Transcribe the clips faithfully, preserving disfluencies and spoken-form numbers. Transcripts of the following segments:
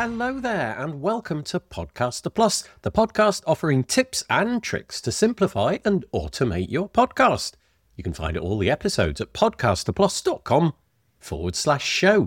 Hello there and welcome to Podcaster Plus, the podcast offering tips and tricks to simplify and automate your podcast. You can find all the episodes at podcasterplus.com forward slash show.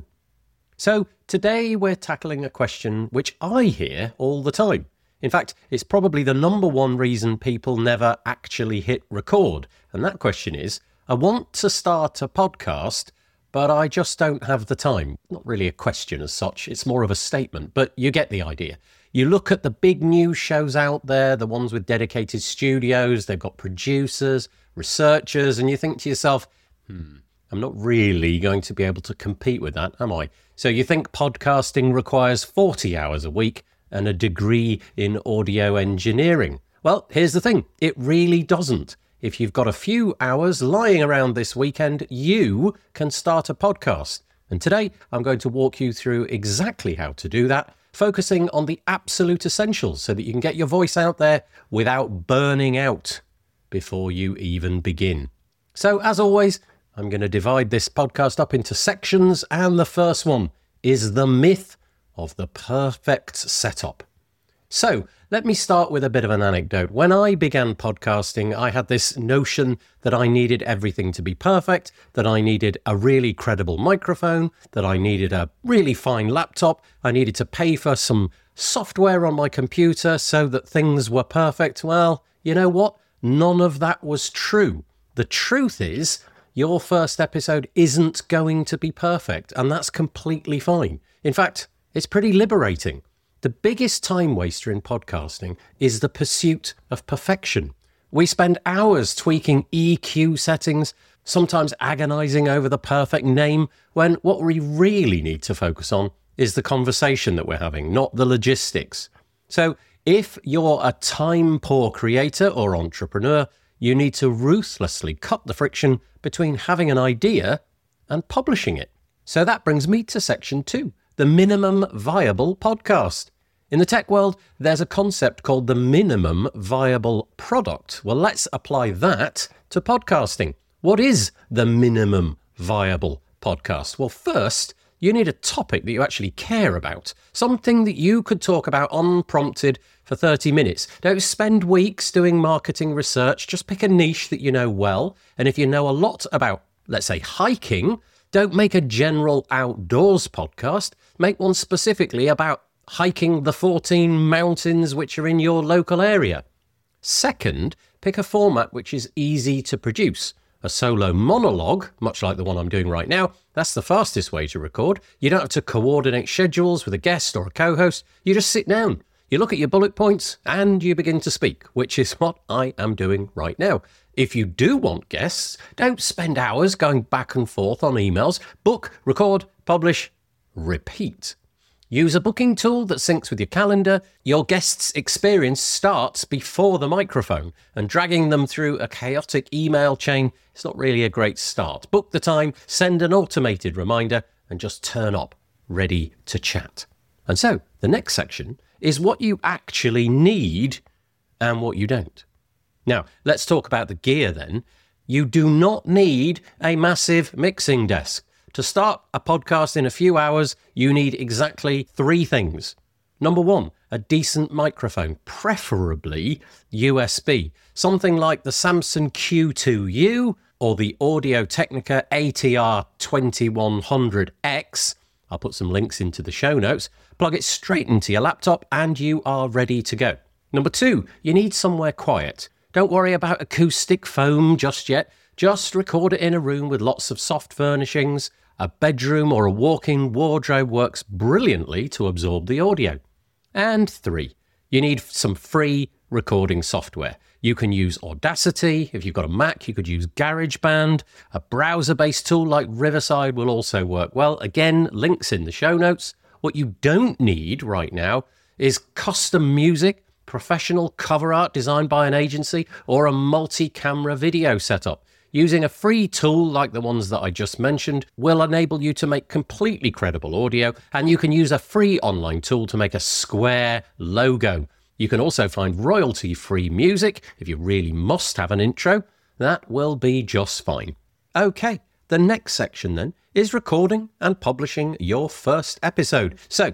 So today we're tackling a question which I hear all the time. In fact, it's probably the number one reason people never actually hit record. And that question is, I want to start a podcast, but I just don't have the time. Not really a question as such, it's more of a statement, but you get the idea. You look at the big news shows out there, the ones with dedicated studios, they've got producers, researchers, and you think to yourself, hmm, I'm not really going to be able to compete with that, am I? So you think podcasting requires forty hours a week and a degree in audio engineering. Well, here's the thing, it really doesn't. If you've got a few hours lying around this weekend, you can start a podcast. And today, I'm going to walk you through exactly how to do that, focusing on the absolute essentials so that you can get your voice out there without burning out before you even begin. So, as always, I'm going to divide this podcast up into sections, and the first one is the myth of the perfect setup. So, let me start with a bit of an anecdote. When I began podcasting, I had this notion that I needed everything to be perfect, that I needed a really credible microphone, that I needed a really fine laptop, I needed to pay for some software on my computer so that things were perfect. Well, you know what? None of that was true. The truth is, your first episode isn't going to be perfect, and that's completely fine. In fact, it's pretty liberating. The biggest time waster in podcasting is the pursuit of perfection. We spend hours tweaking E Q settings, sometimes agonizing over the perfect name, when what we really need to focus on is the conversation that we're having, not the logistics. So if you're a time-poor creator or entrepreneur, you need to ruthlessly cut the friction between having an idea and publishing it. So that brings me to section two, the minimum viable podcast. In the tech world, there's a concept called the minimum viable product. Well, let's apply that to podcasting. What is the minimum viable podcast? Well, first, you need a topic that you actually care about, something that you could talk about unprompted for thirty minutes. Don't spend weeks doing marketing research. Just pick a niche that you know well. And if you know a lot about, let's say, hiking, don't make a general outdoors podcast. Make one specifically about hiking the fourteen mountains which are in your local area. Second, pick a format which is easy to produce. A solo monologue, much like the one I'm doing right now, that's the fastest way to record. You don't have to coordinate schedules with a guest or a co-host. You just sit down, you look at your bullet points, and you begin to speak, which is what I am doing right now. If you do want guests, don't spend hours going back and forth on emails. Book, record, publish, repeat. Use a booking tool that syncs with your calendar. Your guest's experience starts before the microphone, and dragging them through a chaotic email chain is not really a great start. Book the time, send an automated reminder, and just turn up, ready to chat. And so, the next section is what you actually need and what you don't. Now, let's talk about the gear then. You do not need a massive mixing desk. To start a podcast in a few hours, you need exactly three things. Number one, a decent microphone, preferably U S B. Something like the Samson Q two U or the Audio-Technica A T R twenty-one hundred X. I'll put some links into the show notes. Plug it straight into your laptop and you are ready to go. Number two, you need somewhere quiet. Don't worry about acoustic foam just yet. Just record it in a room with lots of soft furnishings. A bedroom or a walk-in wardrobe works brilliantly to absorb the audio. And three, you need some free recording software. You can use Audacity. If you've got a Mac, you could use GarageBand. A browser-based tool like Riverside will also work well. Again, links in the show notes. What you don't need right now is custom music, professional cover art designed by an agency, or a multi-camera video setup. Using a free tool like the ones that I just mentioned will enable you to make completely credible audio, and you can use a free online tool to make a square logo. You can also find royalty-free music if you really must have an intro. That will be just fine. Okay, the next section then is recording and publishing your first episode. So,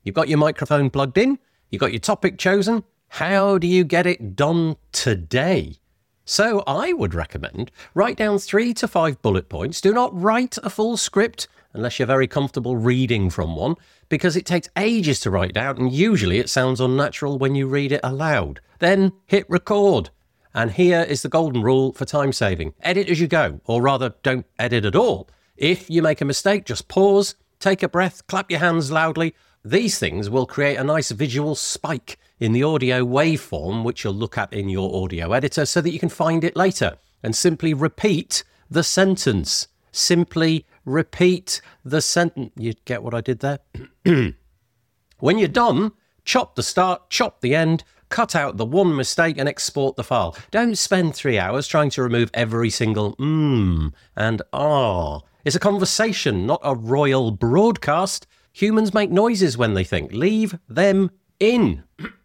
You've got your microphone plugged in, you've got your topic chosen. How do you get it done today? So I would recommend write down three to five bullet points. Do not write a full script unless you're very comfortable reading from one, because it takes ages to write down and usually it sounds unnatural when you read it aloud. Then hit record. And here is the golden rule for time saving. Edit as you go, or rather don't edit at all. If you make a mistake, just pause, take a breath, clap your hands loudly. These things will create a nice visual spike in the audio waveform, which you'll look at in your audio editor so that you can find it later and simply repeat the sentence. Simply repeat the sentence. You get what I did there? When you're done, chop the start, chop the end, cut out the one mistake and export the file. Don't spend three hours trying to remove every single mmm and ah. It's a conversation, not a royal broadcast. Humans make noises when they think. Leave them in.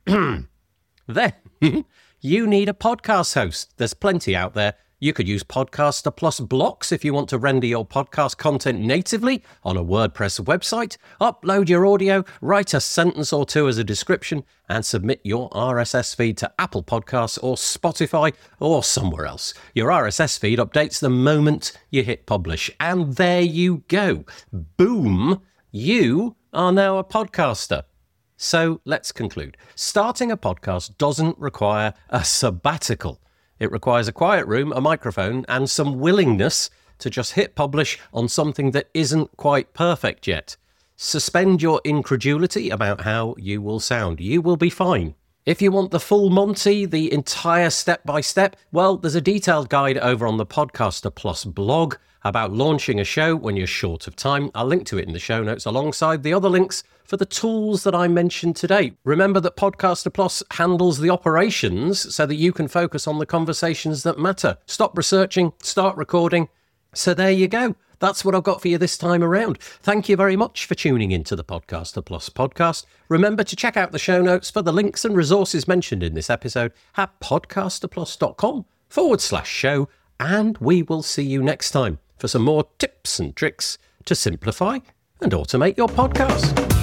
Then you need a podcast host. There's plenty out there. You could use Podcaster Plus blocks if you want to render your podcast content natively on a WordPress website. Upload your audio, write a sentence or two as a description, and submit your R S S feed to Apple Podcasts or Spotify or somewhere else. Your R S S feed updates the moment you hit publish. And there you go. Boom. You are now a podcaster. So let's conclude. Starting a podcast doesn't require a sabbatical. It requires a quiet room, a microphone, and some willingness to just hit publish on something that isn't quite perfect yet. Suspend your incredulity about how you will sound. You will be fine. If you want the full Monty, the entire step-by-step, well, there's a detailed guide over on the Podcaster Plus blog about launching a show when you're short of time. I'll link to it in the show notes alongside the other links for the tools that I mentioned today. Remember that Podcaster Plus handles the operations so that you can focus on the conversations that matter. Stop researching, start recording. So there you go. That's what I've got for you this time around. Thank you very much for tuning into the Podcaster Plus podcast. Remember to check out the show notes for the links and resources mentioned in this episode at podcasterplus.com forward slash show. And we will see you next time for some more tips and tricks to simplify and automate your podcast.